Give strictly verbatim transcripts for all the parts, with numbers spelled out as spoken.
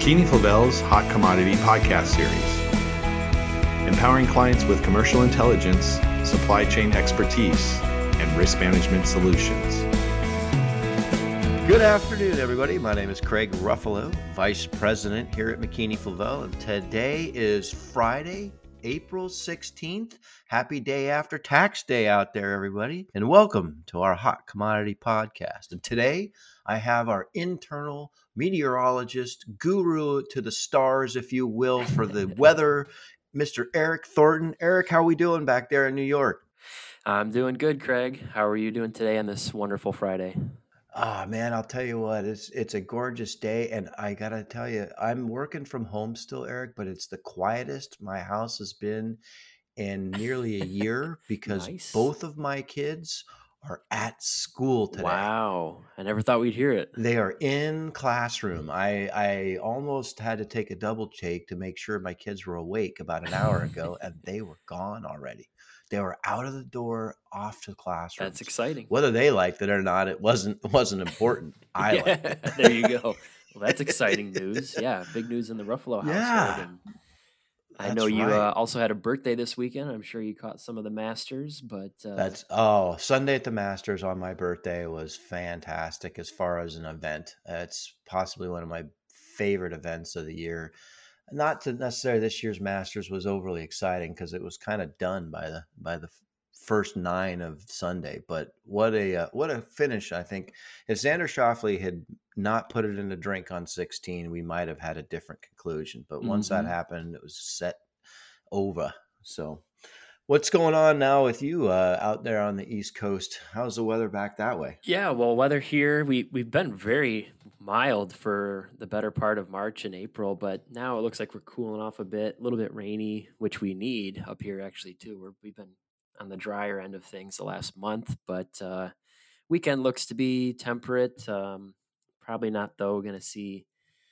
McKinney-Flavel's Hot Commodity Podcast Series, empowering clients with commercial intelligence, supply chain expertise, and risk management solutions. Good afternoon, everybody. My name is Craig Ruffalo, Vice President here at McKinney-Flavel, and today is Friday, April sixteenth. Happy day after tax day out there, everybody, and welcome to our Hot Commodity Podcast. And today I have our internal meteorologist, guru to the stars, if you will, for the weather, Mister Eric Thornton. Eric, how are we doing back there in New York? I'm doing good, Craig. How are you doing today on this wonderful Friday? Ah, man, I'll tell you what, it's it's a gorgeous day, and I gotta tell you, I'm working from home still, Eric, but it's the quietest my house has been in nearly a year because Nice. both of my kids are at school today. Wow. I never thought we'd hear it. They are in classroom. I I almost had to take a double take to make sure my kids were awake about an hour ago, and they were gone already. They were out of the door, off to classrooms. That's exciting. Whether they liked it or not, it wasn't wasn't important. I Yeah, liked it. there you go. Well, that's exciting news. Yeah, big news in the Ruffalo household. Yeah, And I that's know you right. uh, also had a birthday this weekend. I'm sure you caught some of the Masters, but uh, That's oh, Sunday at the Masters on my birthday was fantastic as far as an event. It's possibly one of my favorite events of the year. Not to necessarily this year's Masters was overly exciting because it was kind of done by the by the f- first nine of Sunday. But what a uh, what a finish! I think if Xander Schauffele had not put it in a drink on sixteen, we might have had a different conclusion. But once that mhm. happened, it was set over. So, what's going on now with you uh, out there on the East Coast? How's the weather back that way? Yeah, well, weather here, we, we've been very mild for the better part of March and April, but now it looks like we're cooling off a bit, a little bit rainy, which we need up here actually too. We're, we've been on the drier end of things the last month, but uh, weekend looks to be temperate. Um, probably not, though, going to see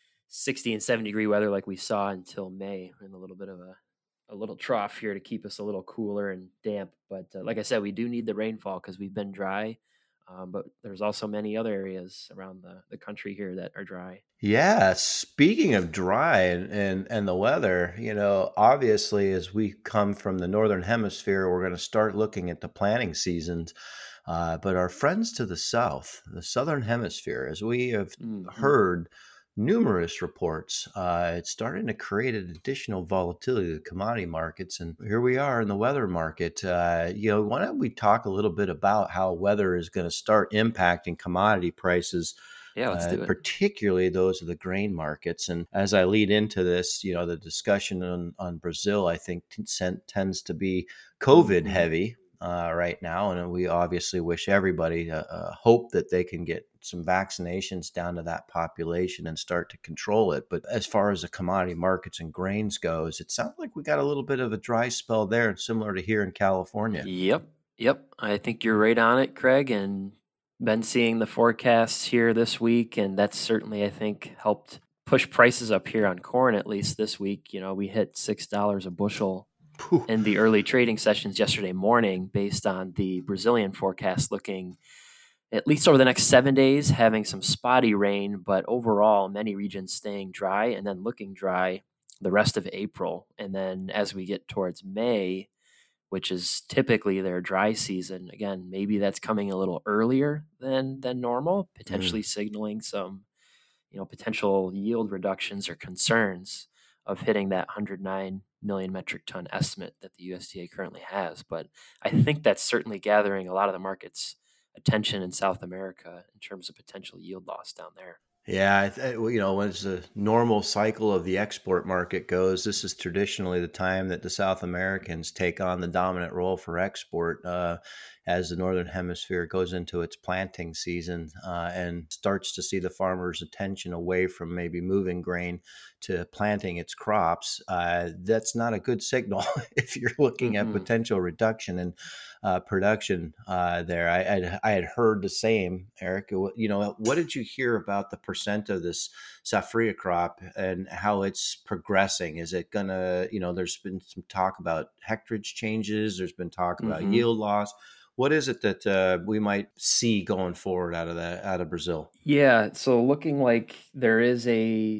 sixty and seventy degree weather like we saw until May. We're in a little bit of a, a little trough here to keep us a little cooler and damp. But uh, like I said, we do need the rainfall because we've been dry. Um, but there's also many other areas around the, the country here that are dry. Yeah, speaking of dry and, and, and the weather, you know, obviously as we come from the Northern Hemisphere, we're going to start looking at the planting seasons. Uh, but our friends to the south, the Southern Hemisphere, as we have hmm heard numerous reports, uh, it's starting to create an additional volatility to the commodity markets. And here we are in the weather market. Uh, you know, why don't we talk a little bit about how weather is going to start impacting commodity prices? Yeah, let's Uh, do it. particularly those of the grain markets. And as I lead into this, you know, the discussion on, on Brazil, I think t- sen- tends to be COVID hmm heavy uh, right now. And we obviously wish everybody uh, uh, hope that they can get some vaccinations down to that population and start to control it. But as far as the commodity markets and grains goes, it sounds like we got a little bit of a dry spell there, similar to here in California. Yep. Yep. I think you're right on it, Craig. And been seeing the forecasts here this week. And that's certainly, I think, helped push prices up here on corn, at least this week. You know, we hit six dollars a bushel Phew. in the early trading sessions yesterday morning based on the Brazilian forecast looking at least over the next seven days, having some spotty rain, but overall, many regions staying dry and then looking dry the rest of April. And then as we get towards May, which is typically their dry season, again, maybe that's coming a little earlier than than normal, Mm. potentially signaling some, you know, potential yield reductions or concerns of hitting that one hundred nine million metric ton estimate that the U S D A currently has. But I think that's certainly gathering a lot of the market's attention in South America in terms of potential yield loss down there. Yeah, I th- well, you know, as the normal cycle of the export market goes, this is traditionally the time that the South Americans take on the dominant role for export uh, as the Northern Hemisphere goes into its planting season uh, and starts to see the farmer's attention away from maybe moving grain to planting its crops. Uh, that's not a good signal if you're looking at hmm potential reduction in uh, production uh, there. I, I I had heard the same, Eric. What- You know, what did you hear about the percent of this saffria crop and how it's progressing? Is it gonna, you know, there's been some talk about hectarage changes. There's been talk about hmm yield loss. What is it that uh, we might see going forward out of that out of Brazil? Yeah, so looking like there is a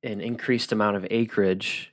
an increased amount of acreage,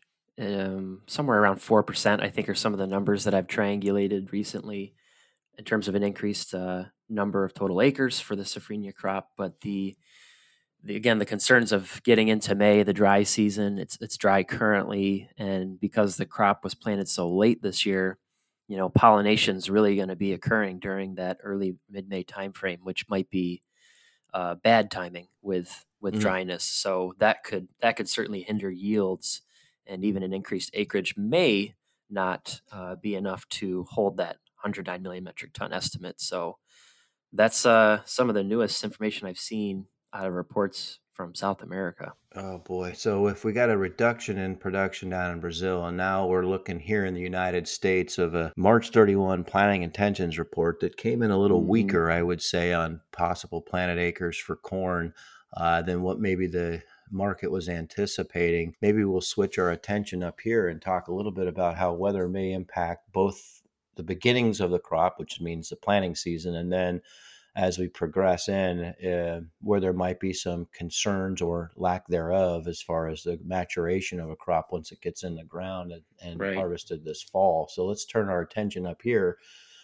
um, somewhere around four percent, I think, are some of the numbers that I've triangulated recently in terms of an increased uh, number of total acres for the safrinha crop. But the, the again, the concerns of getting into May, the dry season, it's it's dry currently, and because the crop was planted so late this year, you know, pollination is really going to be occurring during that early mid-May timeframe, which might be uh, bad timing with with Mm. dryness. So that could that could certainly hinder yields, and even an increased acreage may not uh, be enough to hold that one hundred nine million metric ton estimate. So that's uh, some of the newest information I've seen out of reports from South America. Oh boy. So if we got a reduction in production down in Brazil, and now we're looking here in the United States of a March thirty-first planting intentions report that came in a little Mhm. weaker, I would say, on possible planted acres for corn uh, than what maybe the market was anticipating. Maybe we'll switch our attention up here and talk a little bit about how weather may impact both the beginnings of the crop, which means the planting season, and then as we progress in, uh, where there might be some concerns or lack thereof as far as the maturation of a crop once it gets in the ground and, and Right. harvested this fall. So let's turn our attention up here.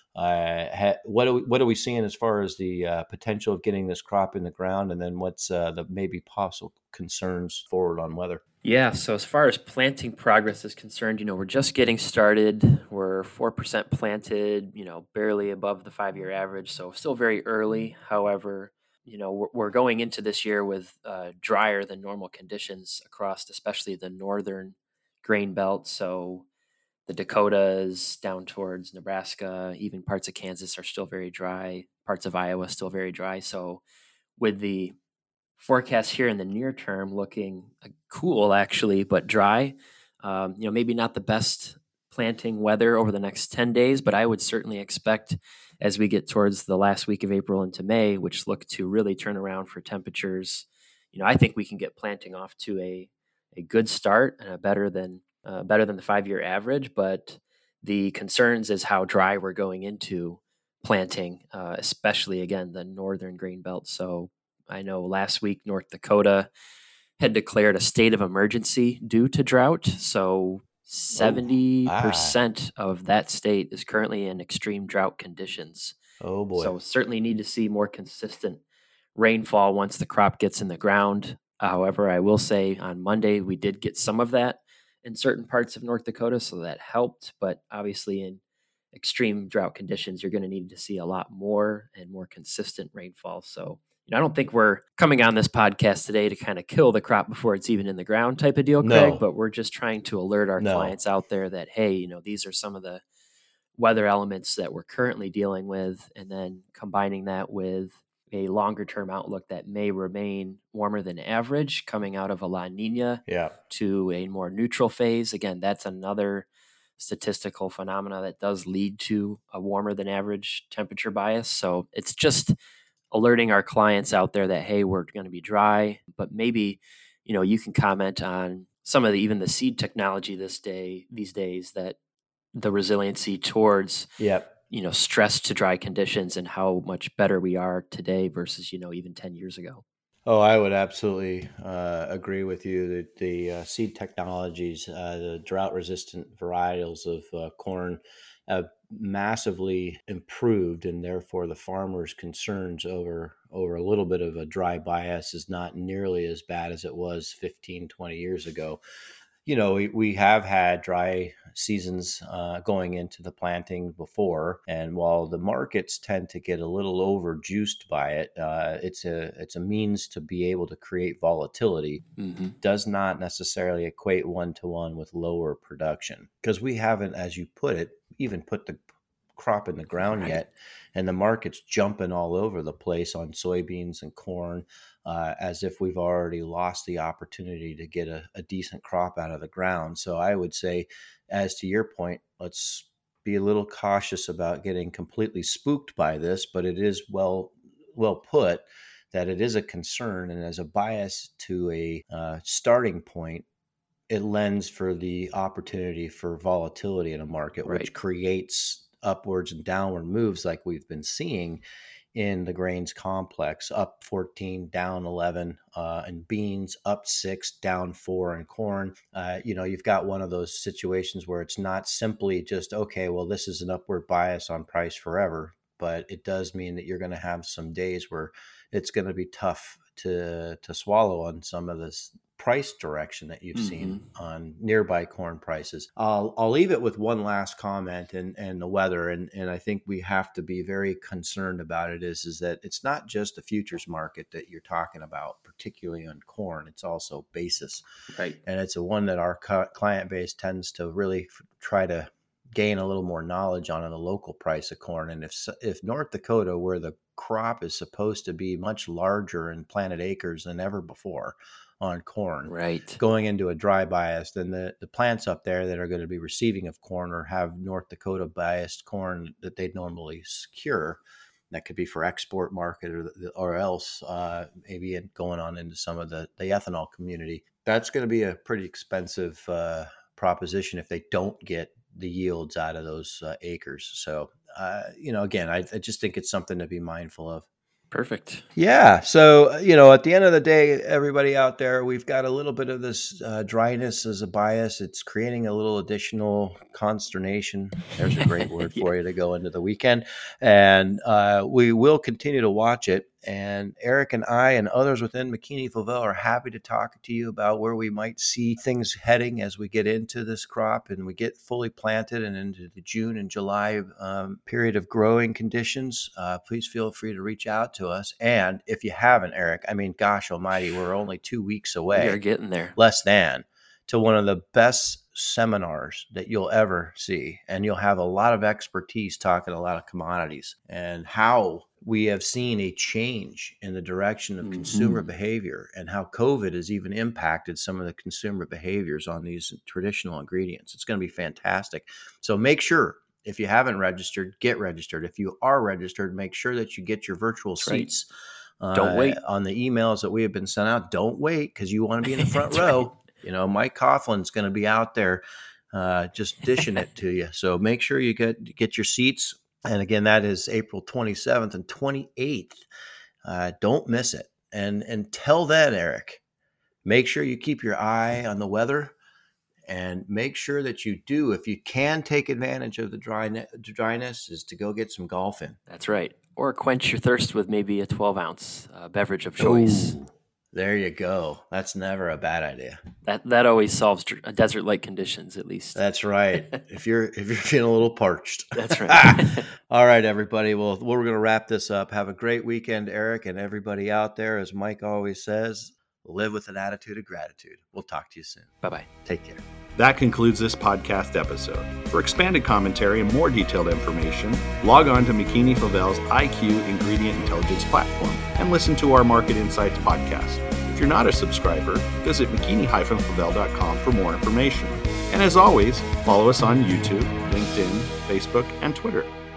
Uh, ha, what are we, what are we seeing as far as the uh, potential of getting this crop in the ground, and then what's uh, the maybe possible concerns forward on weather? Yeah, so as far as planting progress is concerned, you know, we're just getting started. We're four percent planted, you know, barely above the five-year average, so still very early. However, you know, we're, we're going into this year with uh, drier than normal conditions across especially the northern grain belt. So the Dakotas down towards Nebraska, even parts of Kansas are still very dry. Parts of Iowa still very dry. So with the forecast here in the near term looking uh, cool actually, but dry. Um, you know, maybe not the best planting weather over the next ten days, but I would certainly expect as we get towards the last week of April into May, which look to really turn around for temperatures. You know, I think we can get planting off to a a good start and a better than uh, better than the five year average. But the concerns is how dry we're going into planting, uh, especially again the northern grain belt. So I know last week North Dakota had declared a state of emergency due to drought. So seventy percent of that state is currently in extreme drought conditions. Oh boy. So certainly need to see more consistent rainfall once the crop gets in the ground. However, I will say on Monday we did get some of that in certain parts of North Dakota, so that helped. But obviously in extreme drought conditions, you're going to need to see a lot more and more consistent rainfall. So you know, I don't think we're coming on this podcast today to kind of kill the crop before it's even in the ground type of deal, Craig, No. but we're just trying to alert our No. clients out there that, hey, you know, these are some of the weather elements that we're currently dealing with, and then combining that with a longer term outlook that may remain warmer than average coming out of a La Nina Yeah. to a more neutral phase. Again, that's another statistical phenomena that does lead to a warmer than average temperature bias. So it's just alerting our clients out there that, hey, we're going to be dry, but maybe, you know, you can comment on some of the, even the seed technology this day, these days, that the resiliency towards, Yep. you know, stress to dry conditions and how much better we are today versus, you know, even ten years ago. Oh, I would absolutely uh, agree with you that the uh, seed technologies, uh, the drought-resistant varietals of uh, corn, have massively improved, and therefore the farmers' concerns over over a little bit of a dry bias is not nearly as bad as it was fifteen, twenty years ago. You know, we, we have had dry seasons uh, going into the planting before, and while the markets tend to get a little overjuiced by it, uh, it's a it's a means to be able to create volatility. Mm-hmm. Does not necessarily equate one to one with lower production, because we haven't, as you put it, even put the crop in the ground Right. yet, and the market's jumping all over the place on soybeans and corn. Uh, as if we've already lost the opportunity to get a, a decent crop out of the ground. So I would say, as to your point, let's be a little cautious about getting completely spooked by this, but it is well well put that it is a concern, and as a bias to a uh, starting point, it lends for the opportunity for volatility in a market, Right. which creates upwards and downward moves like we've been seeing in the grains complex, up fourteen, down eleven, uh, and beans up six, down four in corn. Uh, you know, you've got one of those situations where it's not simply just, okay, well, this is an upward bias on price forever, but it does mean that you're going to have some days where it's going to be tough to to swallow on some of this price direction that you've mm-hmm. seen on nearby corn prices. I'll I'll leave it with one last comment and, and the weather. And, and I think we have to be very concerned about it is, is that it's not just the futures market that you're talking about, particularly on corn. It's also basis. Right. And it's a one that our client base tends to really f- try to gain a little more knowledge on, on the local price of corn. And if if North Dakota, where the crop is supposed to be much larger in planted acres than ever before on corn, right, going into a dry bias, then the, the plants up there that are going to be receiving of corn or have North Dakota biased corn that they'd normally secure, that could be for export market or, or else uh, maybe it going on into some of the, the ethanol community. That's going to be a pretty expensive uh, proposition if they don't get the yields out of those uh, acres. So, uh, you know, again, I, I just think it's something to be mindful of. Perfect. Yeah. So, you know, at the end of the day, everybody out there, we've got a little bit of this uh, dryness as a bias. It's creating a little additional consternation. There's a great word for yeah. you to go into the weekend. And uh, we will continue to watch it. And Eric and I and others within McKinney-Flavell are happy to talk to you about where we might see things heading as we get into this crop and we get fully planted and into the June and July um, period of growing conditions. Uh, please feel free to reach out to us. And if you haven't, Eric, I mean, gosh almighty, we're only two weeks away. You're getting there. Less than to one of the best seminars that you'll ever see. And you'll have a lot of expertise talking a lot of commodities and how we have seen a change in the direction of mm-hmm. consumer behavior and how COVID has even impacted some of the consumer behaviors on these traditional ingredients. It's going to be fantastic. So make sure, if you haven't registered, get registered. If you are registered, make sure that you get your virtual That's seats. Right. Don't uh, wait. On the emails that we have been sent out. Don't wait, because you want to be in the front row. Right. You know, Mike Coughlin's going to be out there uh, just dishing it to you. So make sure you get get your seats. And again, that is April twenty-seventh and twenty-eighth. Uh, don't miss it. And until then, Eric, make sure you keep your eye on the weather and make sure that you do, if you can take advantage of the dryness, dryness is to go get some golf in. That's right. Or quench your thirst with maybe a twelve ounce uh, beverage of choice. Ooh. There you go. That's never a bad idea. That that always solves desert-like conditions, at least. That's right. if you're if you're feeling a little parched. That's right. All right, everybody. Well, we're going to wrap this up. Have a great weekend, Eric, and everybody out there. As Mike always says, live with an attitude of gratitude. We'll talk to you soon. Bye-bye. Take care. That concludes this podcast episode. For expanded commentary and more detailed information, log on to McKinney-Flavell's I Q Ingredient Intelligence platform and listen to our Market Insights podcast. If you're not a subscriber, visit McKinney Flavell dot com for more information. And as always, follow us on YouTube, LinkedIn, Facebook, and Twitter.